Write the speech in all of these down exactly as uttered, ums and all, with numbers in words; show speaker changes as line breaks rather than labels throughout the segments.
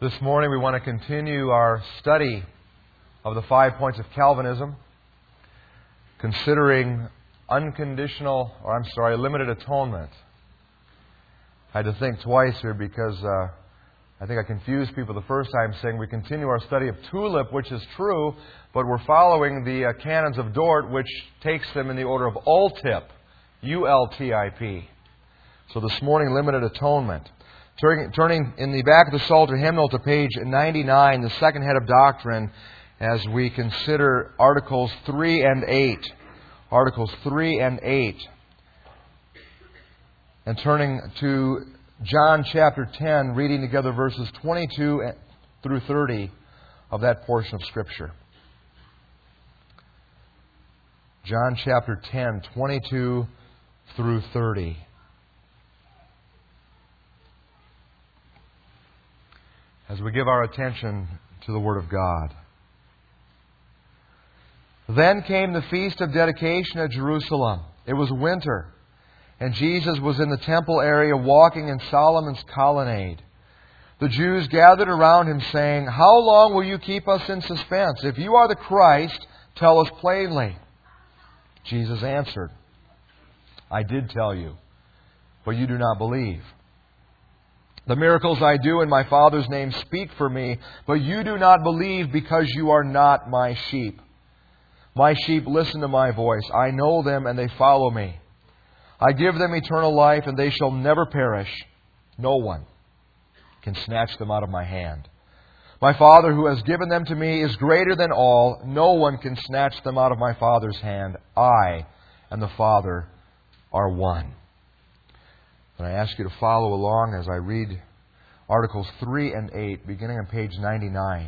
This morning we want to continue our study of the five points of Calvinism, considering unconditional, or I'm sorry, limited atonement. I had to think twice here because uh, I think I confused people the first time saying we continue our study of Tulip, which is true, but we're following the uh, canons of Dort, which takes them in the order of Ultip, U L T I P. So this morning, limited atonement. Turning, turning in the back of the Psalter hymnal to page ninety-nine, the second head of doctrine, as we consider Articles three and eight. Articles three and eight. And turning to John chapter ten, reading together verses twenty-two through thirty of that portion of Scripture. John chapter ten, twenty-two through thirty. As we give our attention to the Word of God. Then came the feast of dedication at Jerusalem. It was winter, and Jesus was in the temple area walking in Solomon's colonnade. The Jews gathered around him, saying, "How long will you keep us in suspense? If you are the Christ, tell us plainly." Jesus answered, "I did tell you, but you do not believe. The miracles I do in my Father's name speak for me, but you do not believe because you are not my sheep. My sheep listen to my voice. I know them and they follow me. I give them eternal life and they shall never perish. No one can snatch them out of my hand. My Father who has given them to me is greater than all. No one can snatch them out of my Father's hand. I and the Father are one." And I ask you to follow along as I read Articles three and eight, beginning on page ninety-nine.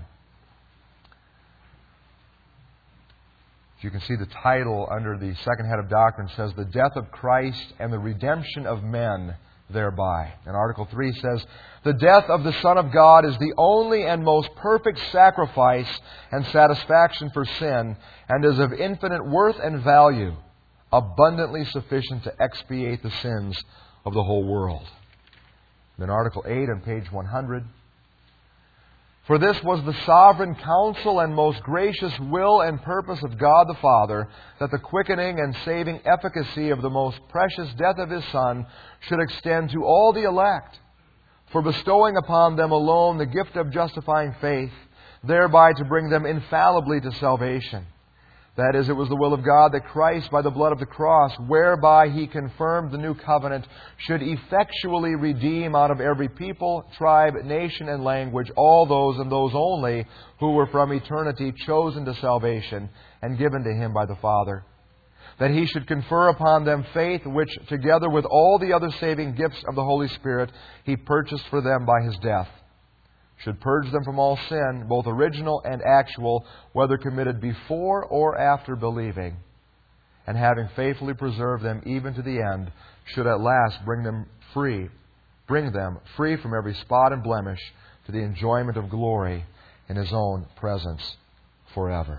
As you can see, the title under the second head of doctrine says, "The Death of Christ and the Redemption of Men Thereby." And Article three says, "The death of the Son of God is the only and most perfect sacrifice and satisfaction for sin, and is of infinite worth and value, abundantly sufficient to expiate the sins of the whole world." Then Article eight on page one hundred. "For this was the sovereign counsel and most gracious will and purpose of God the Father, that the quickening and saving efficacy of the most precious death of His Son should extend to all the elect, for bestowing upon them alone the gift of justifying faith, thereby to bring them infallibly to salvation. That is, it was the will of God that Christ, by the blood of the cross, whereby He confirmed the new covenant, should effectually redeem out of every people, tribe, nation, and language all those and those only who were from eternity chosen to salvation and given to Him by the Father. That He should confer upon them faith, which, together with all the other saving gifts of the Holy Spirit, He purchased for them by His death, should purge them from all sin, both original and actual, whether committed before or after believing, and having faithfully preserved them even to the end, should at last bring them free, bring them free from every spot and blemish to the enjoyment of glory in His own presence forever."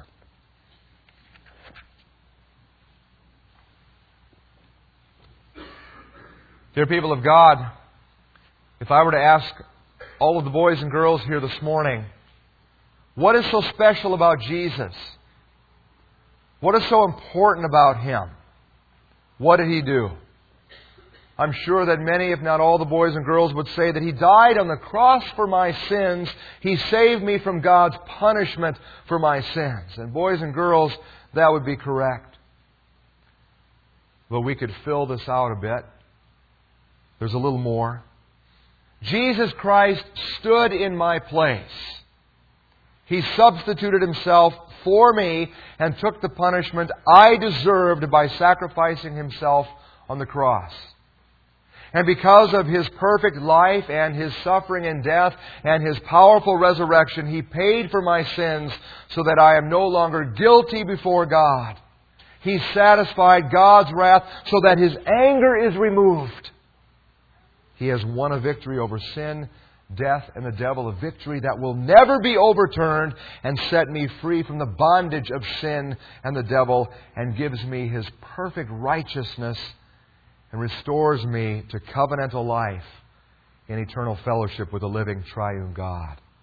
Dear people of God, if I were to ask all of the boys and girls here this morning, what is so special about Jesus? What is so important about Him? What did He do? I'm sure that many, if not all the boys and girls, would say that He died on the cross for my sins. He saved me from God's punishment for my sins. And boys and girls, that would be correct. But we could fill this out a bit. There's a little more. Jesus Christ stood in my place. He substituted Himself for me and took the punishment I deserved by sacrificing Himself on the cross. And because of His perfect life and His suffering and death and His powerful resurrection, He paid for my sins so that I am no longer guilty before God. He satisfied God's wrath so that His anger is removed. He has won a victory over sin, death, and the devil, a victory that will never be overturned, and set me free from the bondage of sin and the devil, and gives me His perfect righteousness and restores me to covenantal life in eternal fellowship with the living triune God.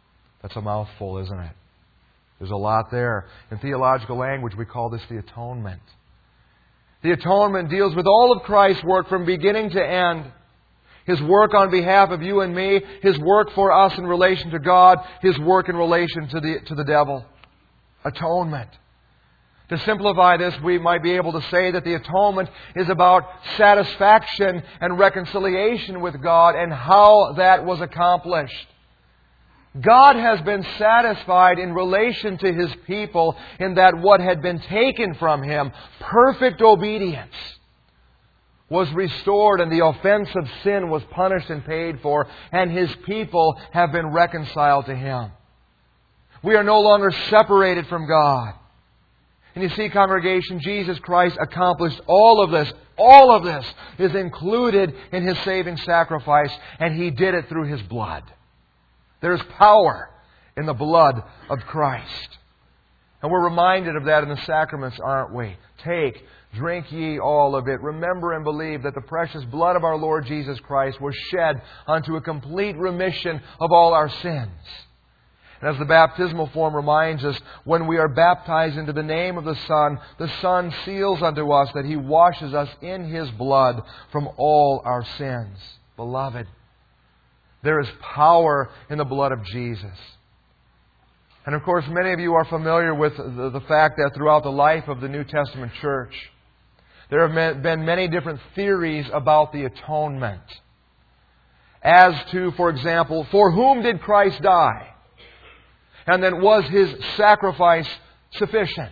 That's a mouthful, isn't it? There's a lot there. In theological language, we call this the atonement. The atonement deals with all of Christ's work from beginning to end. His work on behalf of you and me, His work for us in relation to God, His work in relation to the, to the devil. Atonement. To simplify this, we might be able to say that the atonement is about satisfaction and reconciliation with God and how that was accomplished. God has been satisfied in relation to His people in that what had been taken from Him, perfect obedience, was restored and the offense of sin was punished and paid for, and His people have been reconciled to Him. We are no longer separated from God. And you see, congregation, Jesus Christ accomplished all of this. All of this is included in His saving sacrifice, and He did it through His blood. There's power in the blood of Christ. And we're reminded of that in the sacraments, aren't we? Take, drink ye all of it. Remember and believe that the precious blood of our Lord Jesus Christ was shed unto a complete remission of all our sins. And as the baptismal form reminds us, when we are baptized into the name of the Son, the Son seals unto us that He washes us in His blood from all our sins. Beloved, there is power in the blood of Jesus. And of course, many of you are familiar with the, the fact that throughout the life of the New Testament church, there have been many different theories about the atonement. As to, for example, for whom did Christ die? And then, was His sacrifice sufficient?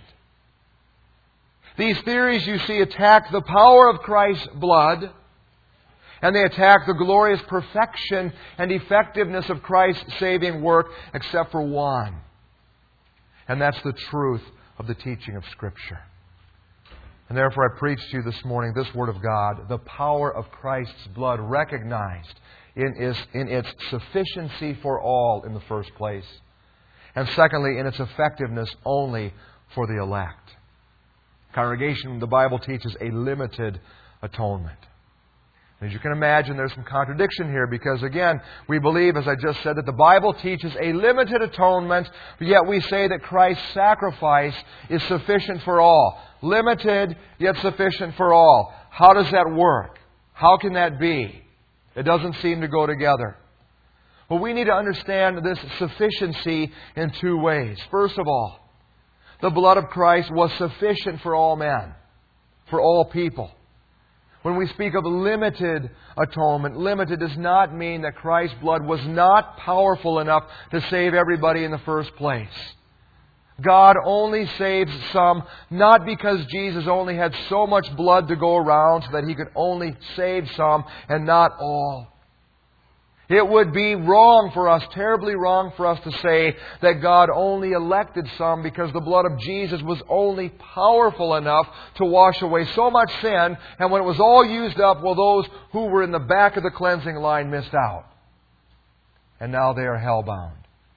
These theories, you see, attack the power of Christ's blood, and they attack the glorious perfection and effectiveness of Christ's saving work, except for one. And that's the truth of the teaching of Scripture. And therefore I preach to you this morning this Word of God, the power of Christ's blood recognized in its, in its sufficiency for all in the first place. And secondly, in its effectiveness only for the elect. Congregation, the Bible teaches a limited atonement. As you can imagine, there's some contradiction here because, again, we believe, as I just said, that the Bible teaches a limited atonement, but yet we say that Christ's sacrifice is sufficient for all. Limited, yet sufficient for all. How does that work? How can that be? It doesn't seem to go together. Well, we need to understand this sufficiency in two ways. First of all, the blood of Christ was sufficient for all men, for all people. When we speak of limited atonement, limited does not mean that Christ's blood was not powerful enough to save everybody in the first place. God only saves some, not because Jesus only had so much blood to go around so that He could only save some and not all. It would be wrong for us, terribly wrong for us to say that God only elected some because the blood of Jesus was only powerful enough to wash away so much sin, and when it was all used up, well, those who were in the back of the cleansing line missed out. And now they are hell-bound.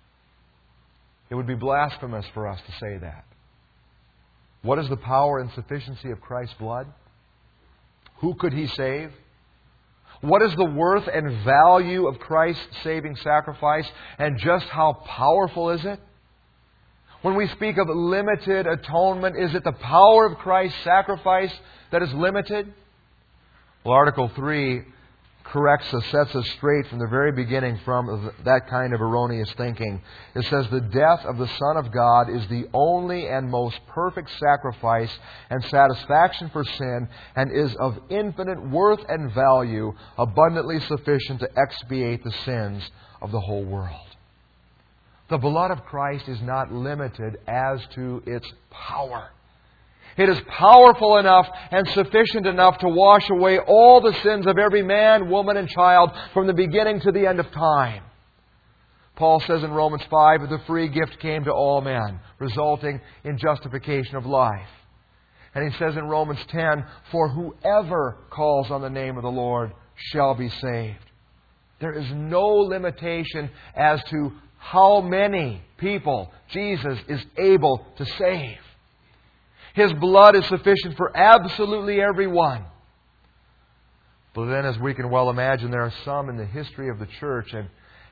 It would be blasphemous for us to say that. What is the power and sufficiency of Christ's blood? Who could He save? What is the worth and value of Christ's saving sacrifice, and just how powerful is it? When we speak of limited atonement, is it the power of Christ's sacrifice that is limited? Well, Article three corrects us, sets us straight from the very beginning from that kind of erroneous thinking. It says, the death of the Son of God is the only and most perfect sacrifice and satisfaction for sin, and is of infinite worth and value, abundantly sufficient to expiate the sins of the whole world. The blood of Christ is not limited as to its power. It is powerful enough and sufficient enough to wash away all the sins of every man, woman, and child from the beginning to the end of time. Paul says in Romans five that the free gift came to all men, resulting in justification of life. And he says in Romans ten, for whoever calls on the name of the Lord shall be saved. There is no limitation as to how many people Jesus is able to save. His blood is sufficient for absolutely everyone. But then, as we can well imagine, there are some in the history of the church, and,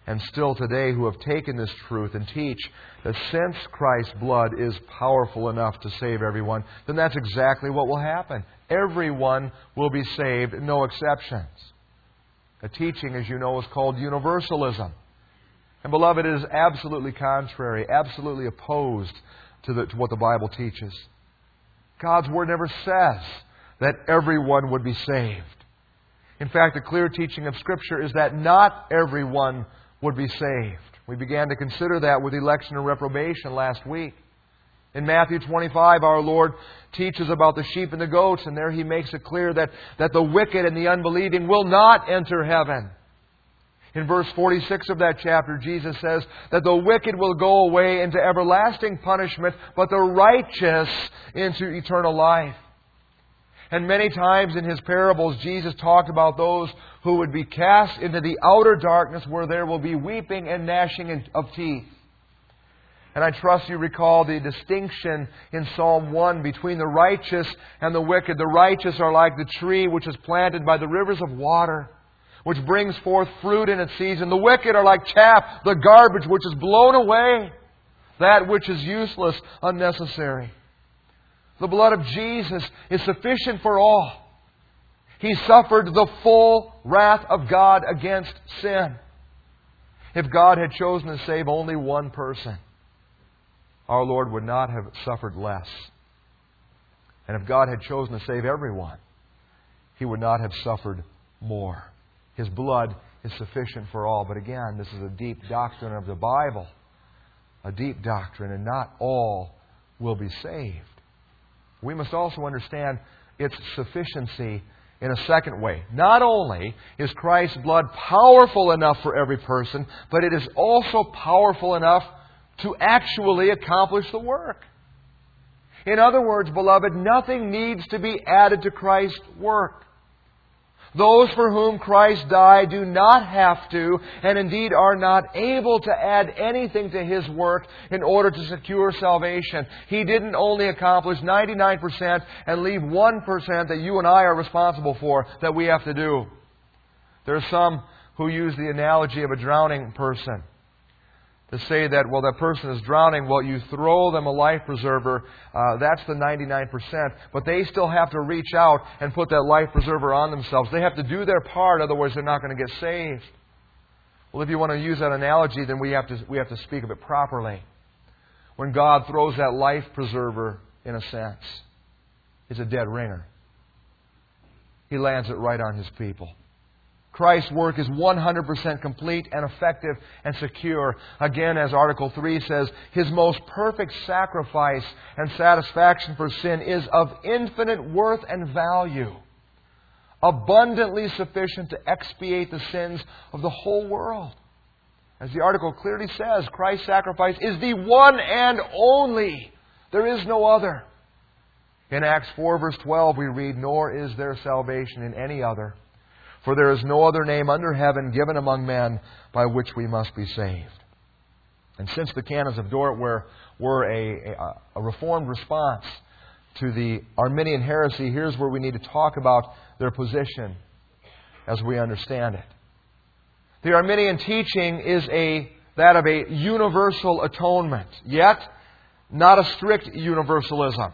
and still today who have taken this truth and teach that since Christ's blood is powerful enough to save everyone, then that's exactly what will happen. Everyone will be saved, no exceptions. A teaching, as you know, is called universalism. And beloved, it is absolutely contrary, absolutely opposed to, the, to what the Bible teaches. God's Word never says that everyone would be saved. In fact, the clear teaching of Scripture is that not everyone would be saved. We began to consider that with election and reprobation last week. In Matthew twenty-five, our Lord teaches about the sheep and the goats, and there He makes it clear that, that the wicked and the unbelieving will not enter heaven. In verse forty-six of that chapter, Jesus says that the wicked will go away into everlasting punishment, but the righteous into eternal life. And many times in His parables, Jesus talked about those who would be cast into the outer darkness where there will be weeping and gnashing of teeth. And I trust you recall the distinction in Psalm one between the righteous and the wicked. The righteous are like the tree which is planted by the rivers of water, which brings forth fruit in its season. The wicked are like chaff, the garbage which is blown away, that which is useless, unnecessary. The blood of Jesus is sufficient for all. He suffered the full wrath of God against sin. If God had chosen to save only one person, our Lord would not have suffered less. And if God had chosen to save everyone, He would not have suffered more. His blood is sufficient for all. But again, this is a deep doctrine of the Bible. A deep doctrine, and not all will be saved. We must also understand its sufficiency in a second way. Not only is Christ's blood powerful enough for every person, but it is also powerful enough to actually accomplish the work. In other words, beloved, nothing needs to be added to Christ's work. Those for whom Christ died do not have to, and indeed are not able to add anything to His work in order to secure salvation. He didn't only accomplish ninety-nine percent and leave one percent that you and I are responsible for, that we have to do. There are some who use the analogy of a drowning person to say that, well, that person is drowning, well, you throw them a life preserver, uh, that's the ninety-nine percent, but they still have to reach out and put that life preserver on themselves. They have to do their part, otherwise they're not going to get saved. Well, if you want to use that analogy, then we have to, we have to speak of it properly. When God throws that life preserver, in a sense, it's a dead ringer. He lands it right on His people. Christ's work is one hundred percent complete and effective and secure. Again, as Article three says, His most perfect sacrifice and satisfaction for sin is of infinite worth and value, abundantly sufficient to expiate the sins of the whole world. As the article clearly says, Christ's sacrifice is the one and only. There is no other. In Acts four, verse twelve, we read, "Nor is there salvation in any other. For there is no other name under heaven given among men by which we must be saved." And since the canons of Dort were, were a, a, a reformed response to the Arminian heresy, here's where we need to talk about their position as we understand it. The Arminian teaching is a that of a universal atonement, yet not a strict universalism.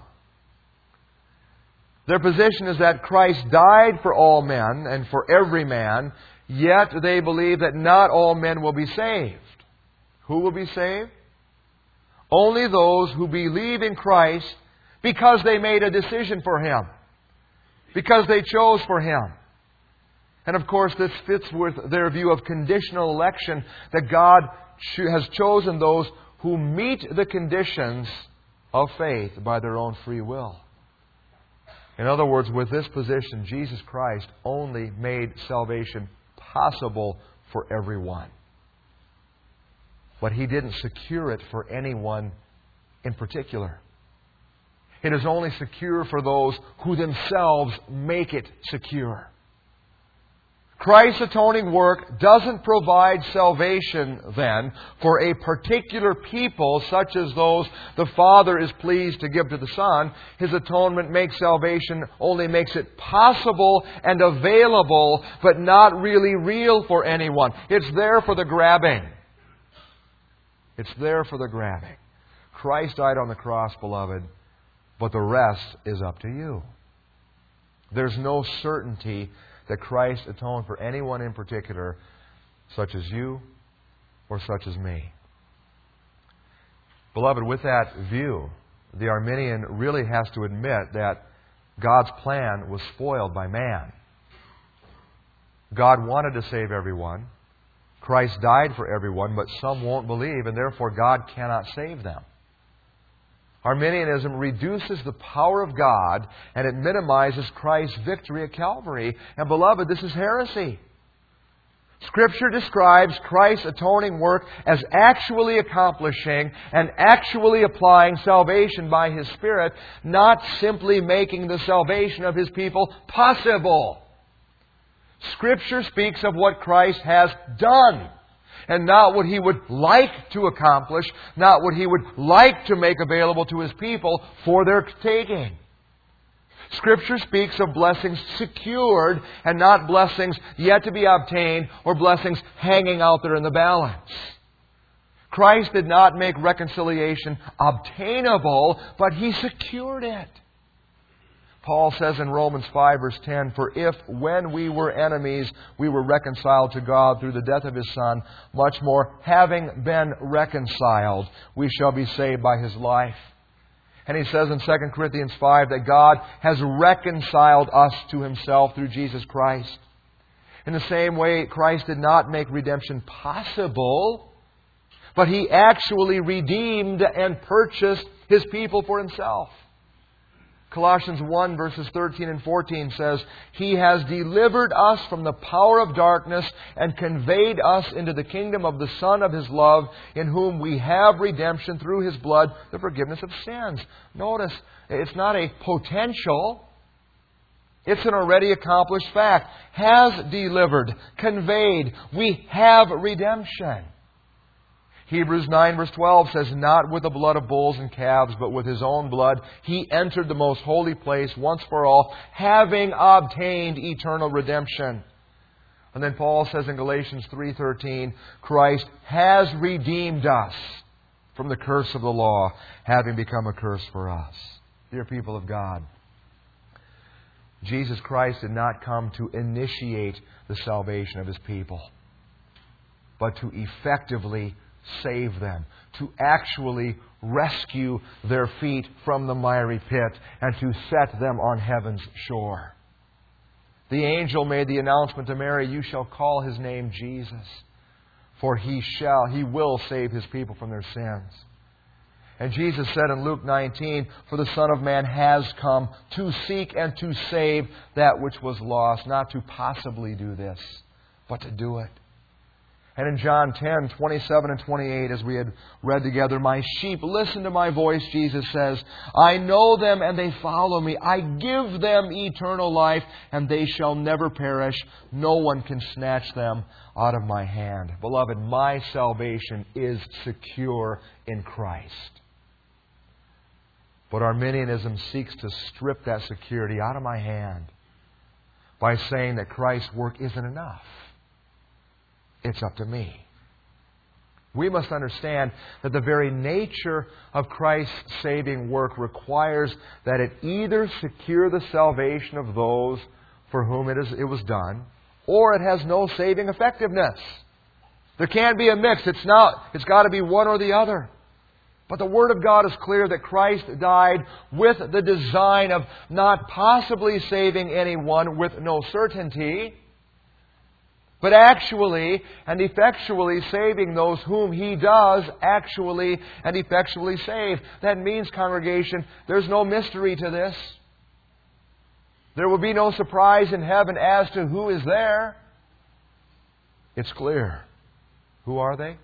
Their position is that Christ died for all men and for every man, yet they believe that not all men will be saved. Who will be saved? Only those who believe in Christ because they made a decision for Him, because they chose for Him. And of course, this fits with their view of conditional election, that God has chosen those who meet the conditions of faith by their own free will. In other words, with this position, Jesus Christ only made salvation possible for everyone. But He didn't secure it for anyone in particular. It is only secure for those who themselves make it secure. Christ's atoning work doesn't provide salvation, then, for a particular people such as those the Father is pleased to give to the Son. His atonement makes salvation, only makes it possible and available, but not really real for anyone. It's there for the grabbing. It's there for the grabbing. Christ died on the cross, beloved, but the rest is up to you. There's no certainty that Christ atoned for anyone in particular, such as you or such as me. Beloved, with that view, the Arminian really has to admit that God's plan was spoiled by man. God wanted to save everyone. Christ died for everyone, but some won't believe, and therefore God cannot save them. Arminianism reduces the power of God and it minimizes Christ's victory at Calvary. And beloved, this is heresy. Scripture describes Christ's atoning work as actually accomplishing and actually applying salvation by His Spirit, not simply making the salvation of His people possible. Scripture speaks of what Christ has done, and not what He would like to accomplish, not what He would like to make available to His people for their taking. Scripture speaks of blessings secured and not blessings yet to be obtained or blessings hanging out there in the balance. Christ did not make reconciliation obtainable, but He secured it. Paul says in Romans five, verse ten, "For if, when we were enemies, we were reconciled to God through the death of His Son, much more, having been reconciled, we shall be saved by His life." And he says in Second Corinthians five that God has reconciled us to Himself through Jesus Christ. In the same way, Christ did not make redemption possible, but He actually redeemed and purchased His people for Himself. Colossians one, verses thirteen and fourteen says, "He has delivered us from the power of darkness and conveyed us into the kingdom of the Son of His love, in whom we have redemption through His blood, the forgiveness of sins." Notice, it's not a potential. It's an already accomplished fact. Has delivered, conveyed. We have redemption. Hebrews nine verse twelve says, "Not with the blood of bulls and calves, but with His own blood, He entered the most holy place once for all, having obtained eternal redemption." And then Paul says in Galatians three thirteen, "Christ has redeemed us from the curse of the law, having become a curse for us." Dear people of God, Jesus Christ did not come to initiate the salvation of His people, but to effectively save them, to actually rescue their feet from the miry pit and to set them on heaven's shore. The angel made the announcement to Mary, "You shall call His name Jesus, for He shall, He will save His people from their sins." And Jesus said in Luke nineteen, "For the Son of Man has come to seek and to save that which was lost," not to possibly do this, but to do it. And in John ten, twenty-seven and twenty-eight, as we had read together, "My sheep listen to my voice," Jesus says. "I know them and they follow me. I give them eternal life and they shall never perish. No one can snatch them out of my hand." Beloved, my salvation is secure in Christ. But Arminianism seeks to strip that security out of my hand by saying that Christ's work isn't enough. It's up to me. We must understand that the very nature of Christ's saving work requires that it either secure the salvation of those for whom it, is, it was done, or it has no saving effectiveness. There can't be a mix. It's not. It's got to be one or the other. But the Word of God is clear that Christ died with the design of not possibly saving anyone with no certainty, but actually and effectually saving those whom He does actually and effectually save. That means, congregation, there's no mystery to this. There will be no surprise in heaven as to who is there. It's clear. Who are they?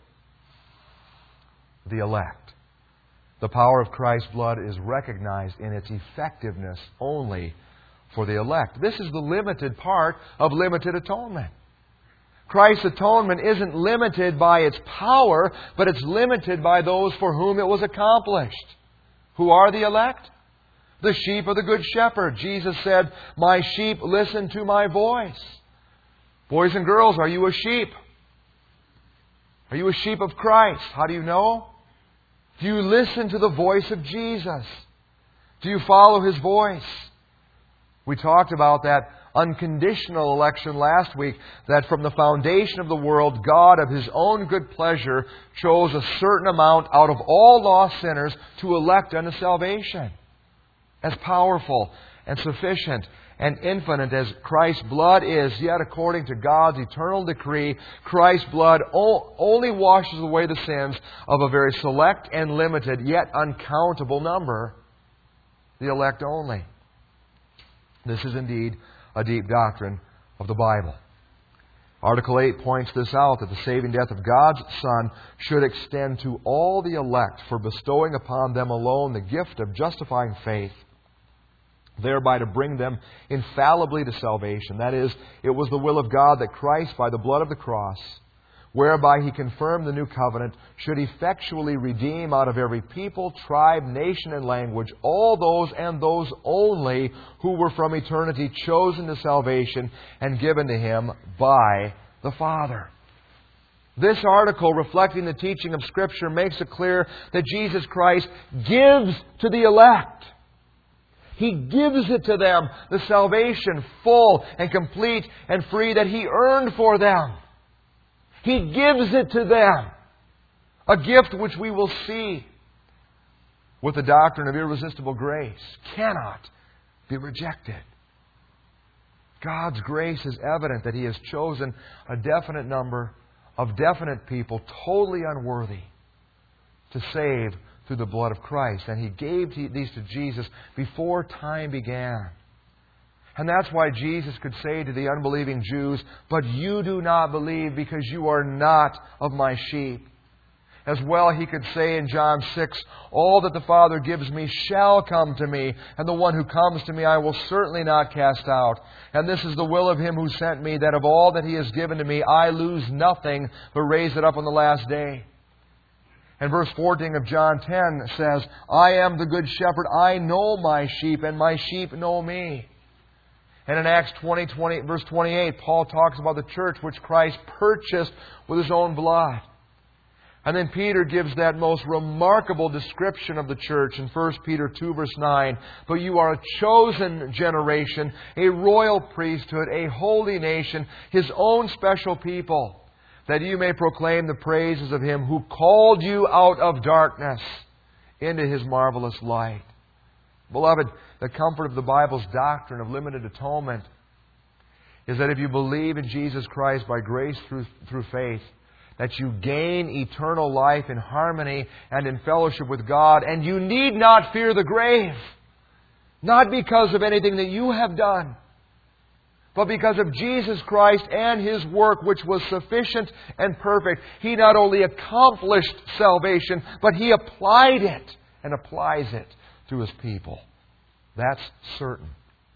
The elect. The power of Christ's blood is recognized in its effectiveness only for the elect. This is the limited part of limited atonement. Christ's atonement isn't limited by its power, but it's limited by those for whom it was accomplished. Who are the elect? The sheep of the Good Shepherd. Jesus said, "My sheep listen to my voice." Boys and girls, are you a sheep? Are you a sheep of Christ? How do you know? Do you listen to the voice of Jesus? Do you follow His voice? We talked about that unconditional election last week, that from the foundation of the world, God of His own good pleasure chose a certain amount out of all lost sinners to elect unto salvation. As powerful and sufficient and infinite as Christ's blood is, yet according to God's eternal decree, Christ's blood only washes away the sins of a very select and limited, yet uncountable number, the elect only. This is indeed a deep doctrine of the Bible. Article eight points this out, that the saving death of God's Son should extend to all the elect for bestowing upon them alone the gift of justifying faith, thereby to bring them infallibly to salvation. That is, it was the will of God that Christ, by the blood of the cross, whereby He confirmed the new covenant, should effectually redeem out of every people, tribe, nation, and language all those and those only who were from eternity chosen to salvation and given to Him by the Father. This article, reflecting the teaching of Scripture, makes it clear that Jesus Christ gives to the elect. He gives it to them, the salvation full and complete and free that He earned for them. He gives it to them. A gift which we will see with the doctrine of irresistible grace cannot be rejected. God's grace is evident that He has chosen a definite number of definite people, totally unworthy, to save through the blood of Christ. And He gave these to Jesus before time began. And that's why Jesus could say to the unbelieving Jews, "But you do not believe because you are not of my sheep." As well, He could say in John six, "All that the Father gives me shall come to me, and the one who comes to me I will certainly not cast out. And this is the will of Him who sent me, that of all that He has given to me I lose nothing, but raise it up on the last day." And verse fourteen of John ten says, "I am the good shepherd. I know my sheep, and my sheep know me." And in Acts twenty, twenty, verse twenty-eight, Paul talks about the church which Christ purchased with His own blood. And then Peter gives that most remarkable description of the church in First Peter two, verse nine. "But you are a chosen generation, a royal priesthood, a holy nation, His own special people, that you may proclaim the praises of Him who called you out of darkness into His marvelous light." Beloved, the comfort of the Bible's doctrine of limited atonement is that if you believe in Jesus Christ by grace through, through faith, that you gain eternal life in harmony and in fellowship with God, and you need not fear the grave, not because of anything that you have done, but because of Jesus Christ and His work, which was sufficient and perfect. He not only accomplished salvation, but He applied it and applies it to His people. That's certain.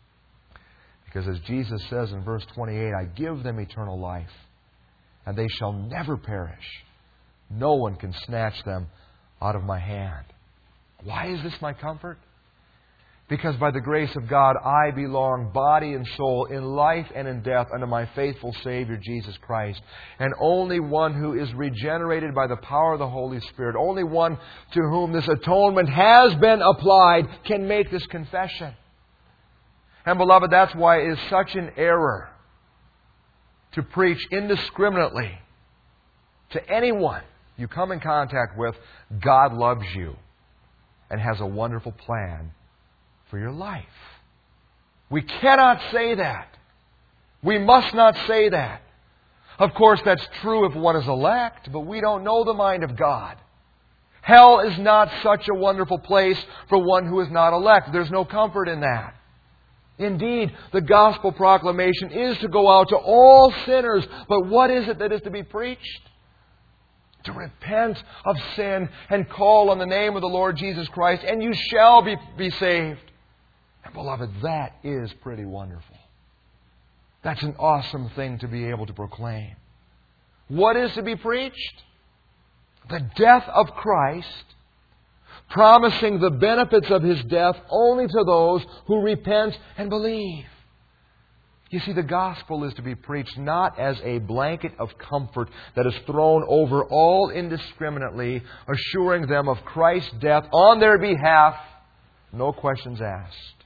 Because as Jesus says in verse twenty-eight, "I give them eternal life, and they shall never perish. No one can snatch them out of my hand." Why is this my comfort? Because by the grace of God, I belong body and soul, in life and in death, unto my faithful Savior, Jesus Christ. And only one who is regenerated by the power of the Holy Spirit, only one to whom this atonement has been applied, can make this confession. And beloved, that's why it is such an error to preach indiscriminately to anyone you come in contact with, God loves you and has a wonderful plan for your life. We cannot say that. We must not say that. Of course, that's true if one is elect, but we don't know the mind of God. Hell is not such a wonderful place for one who is not elect. There's no comfort in that. Indeed, the gospel proclamation is to go out to all sinners. But what is it that is to be preached? To repent of sin and call on the name of the Lord Jesus Christ, and you shall be, be saved. And beloved, that is pretty wonderful. That's an awesome thing to be able to proclaim. What is to be preached? The death of Christ, promising the benefits of His death only to those who repent and believe. You see, the gospel is to be preached not as a blanket of comfort that is thrown over all indiscriminately, assuring them of Christ's death on their behalf, no questions asked.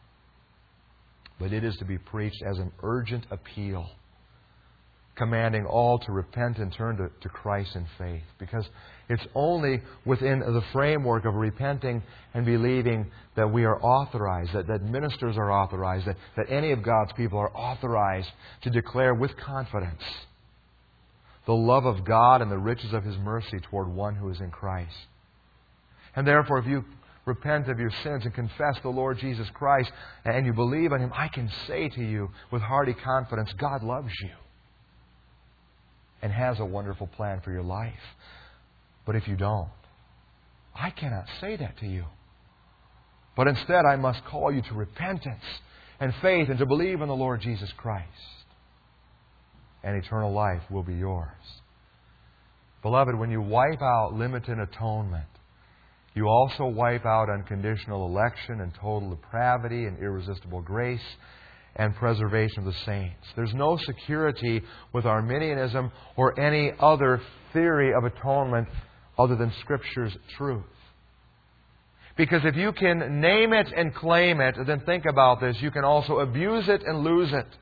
But it is to be preached as an urgent appeal, commanding all to repent and turn to, to Christ in faith. Because it's only within the framework of repenting and believing that we are authorized, that, that ministers are authorized, that, that any of God's people are authorized to declare with confidence the love of God and the riches of His mercy toward one who is in Christ. And therefore, if you repent of your sins and confess the Lord Jesus Christ and you believe in Him, I can say to you with hearty confidence, God loves you and has a wonderful plan for your life. But if you don't, I cannot say that to you. But instead, I must call you to repentance and faith and to believe in the Lord Jesus Christ. And eternal life will be yours. Beloved, when you wipe out limited atonement, you also wipe out unconditional election and total depravity and irresistible grace and preservation of the saints. There's no security with Arminianism or any other theory of atonement other than Scripture's truth. Because if you can name it and claim it, then think about this, you can also abuse it and lose it.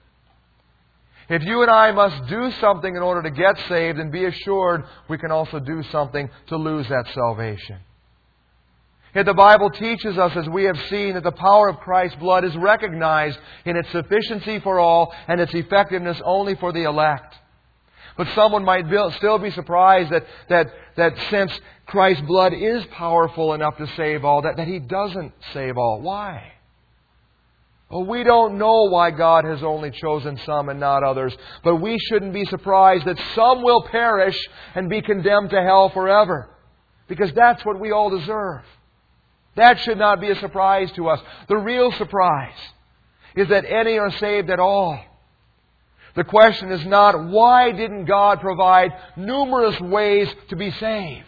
If you and I must do something in order to get saved, and be assured we can also do something to lose that salvation. Yet the Bible teaches us, as we have seen, that the power of Christ's blood is recognized in its sufficiency for all and its effectiveness only for the elect. But someone might still be surprised that, that, that since Christ's blood is powerful enough to save all, that, that He doesn't save all. Why? Well, we don't know why God has only chosen some and not others. But we shouldn't be surprised that some will perish and be condemned to hell forever. Because that's what we all deserve. That should not be a surprise to us. The real surprise is that any are saved at all. The question is not, why didn't God provide numerous ways to be saved?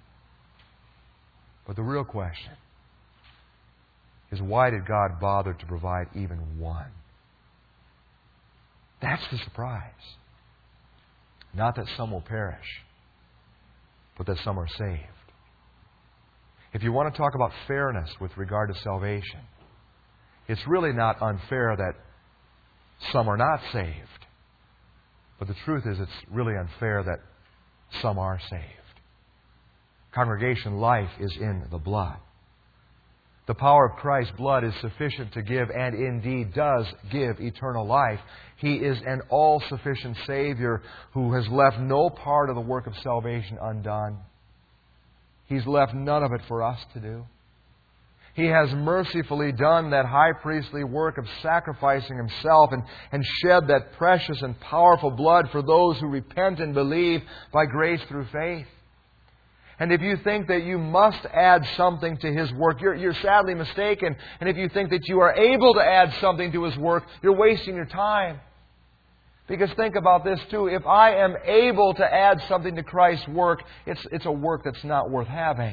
But the real question is, why did God bother to provide even one? That's the surprise. Not that some will perish, but that some are saved. If you want to talk about fairness with regard to salvation, it's really not unfair that some are not saved. But the truth is, it's really unfair that some are saved. Congregation life is in the blood. The power of Christ's blood is sufficient to give, and indeed does give, eternal life. He is an all-sufficient Savior who has left no part of the work of salvation undone. He's left none of it for us to do. He has mercifully done that high priestly work of sacrificing Himself and, and shed that precious and powerful blood for those who repent and believe by grace through faith. And if you think that you must add something to His work, you're, you're sadly mistaken. And if you think that you are able to add something to His work, you're wasting your time. Because think about this too. If I am able to add something to Christ's work, it's, it's a work that's not worth having.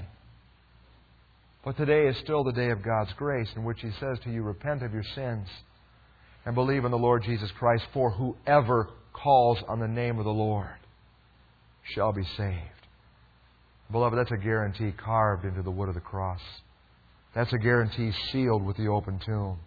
But today is still the day of God's grace, in which He says to you, repent of your sins and believe in the Lord Jesus Christ, for whoever calls on the name of the Lord shall be saved. Beloved, that's a guarantee carved into the wood of the cross. That's a guarantee sealed with the open tomb.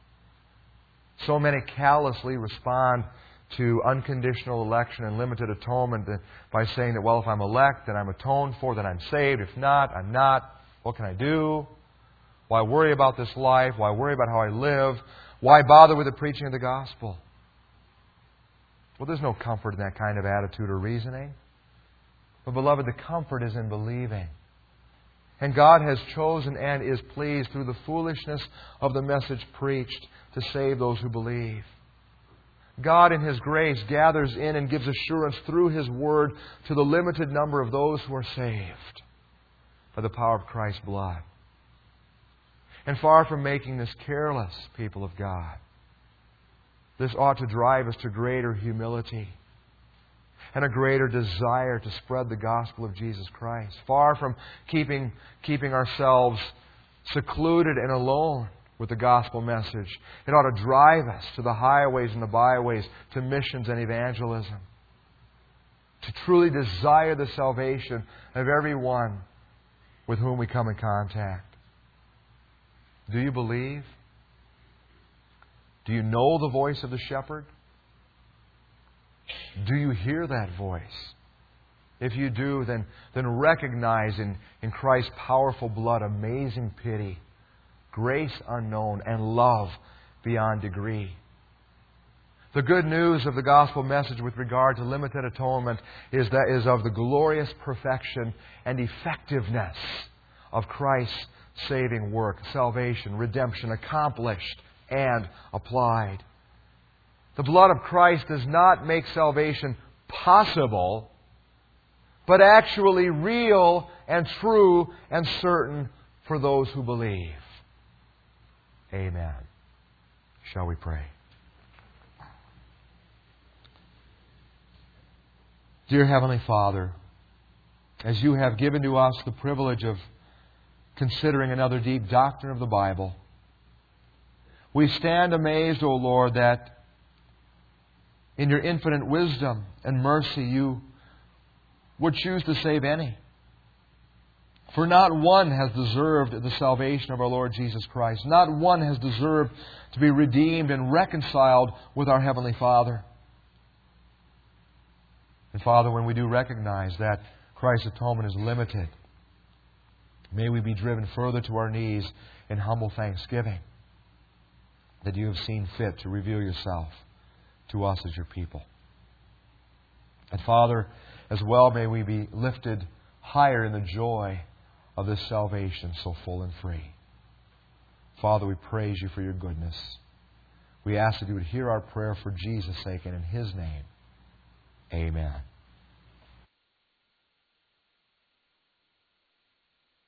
So many callously respond to unconditional election and limited atonement by saying that, well, if I'm elect, then I'm atoned for, then I'm saved. If not, I'm not. What can I do? Why worry about this life? Why worry about how I live? Why bother with the preaching of the gospel? Well, there's no comfort in that kind of attitude or reasoning. But, beloved, the comfort is in believing. And God has chosen and is pleased through the foolishness of the message preached to save those who believe. God in His grace gathers in and gives assurance through His Word to the limited number of those who are saved by the power of Christ's blood. And far from making this careless, people of God, this ought to drive us to greater humility. and a greater desire to spread the gospel of Jesus Christ. Far from keeping, keeping ourselves secluded and alone with the gospel message, it ought to drive us to the highways and the byways, to missions and evangelism. To truly desire the salvation of everyone with whom we come in contact. Do you believe? Do you know the voice of the shepherd? Do you hear that voice? If you do, then, then recognize in, in Christ's powerful blood amazing pity, grace unknown, and love beyond degree. The good news of the gospel message with regard to limited atonement is that is of the glorious perfection and effectiveness of Christ's saving work, salvation, redemption, accomplished and applied. The blood of Christ does not make salvation possible, but actually real and true and certain for those who believe. Amen. Shall we pray? Dear Heavenly Father, as You have given to us the privilege of considering another deep doctrine of the Bible, we stand amazed, O Lord, that in Your infinite wisdom and mercy You would choose to save any. For not one has deserved the salvation of our Lord Jesus Christ. Not one has deserved to be redeemed and reconciled with our Heavenly Father. And Father, when we do recognize that Christ's atonement is limited, may we be driven further to our knees in humble thanksgiving that You have seen fit to reveal Yourself to us as Your people. And Father, as well may we be lifted higher in the joy of this salvation so full and free. Father, we praise You for Your goodness. We ask that You would hear our prayer for Jesus' sake and in His name. Amen.